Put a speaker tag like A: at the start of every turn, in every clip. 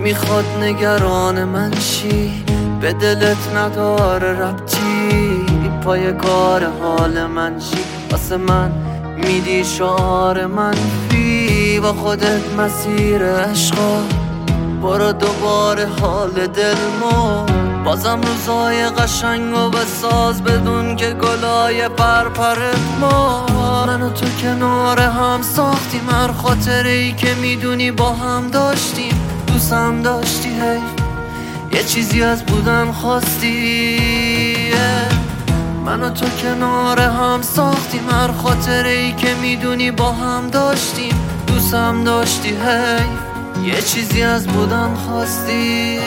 A: نمیخواد نگران من شی، به دلت نداره ربطی، پای کار حال من شی، واسه من میدی شعار منفی، با خودت مسیر عشقا برو دوباره حال دل بازم روزای قشنگ و بساز بدون که گلای پرپرت من و تو کنار هم ساختیم، هر خاطره ای که میدونی با هم داشتیم، دوستم داشتی هی یه چیزی از بودن خواستی. من و تو کنار هم ساختیم، هر خاطره ای که میدونی با هم داشتیم، دوستم داشتی هی یه چیزی از بودن خواستی.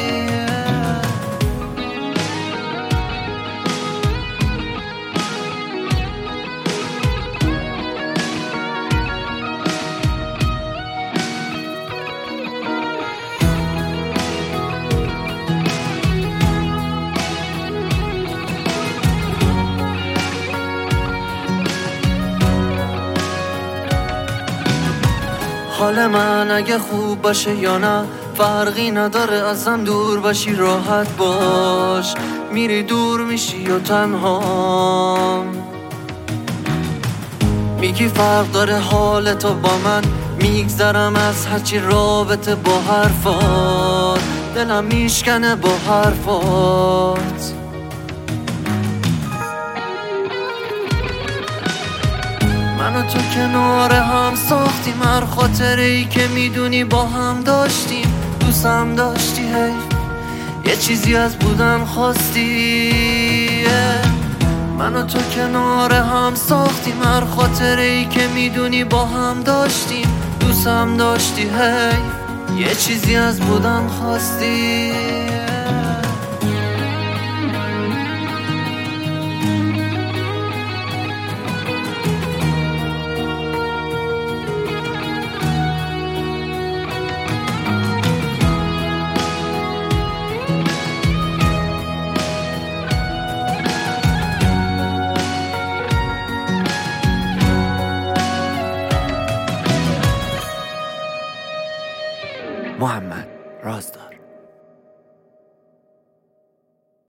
A: حال من اگه خوب باشه یا نه فرقی نداره، ازم دور باشی راحت باش، میری دور میشی و تنها میگی فرق داره حال تو با من، میگذرم از هرچی رابطه با حرفات، دلم میشکنه با حرفات. من و تو کنار هم ساختیم، هر خاطره ای که میدونی با هم داشتیم، دوستم داشتی هی یه چیزی از بودن خواستی. من و تو کنار هم ساختیم، هر خاطره ای که میدونی با هم داشتیم، دوستم داشتی هی یه چیزی از بودن خواستی.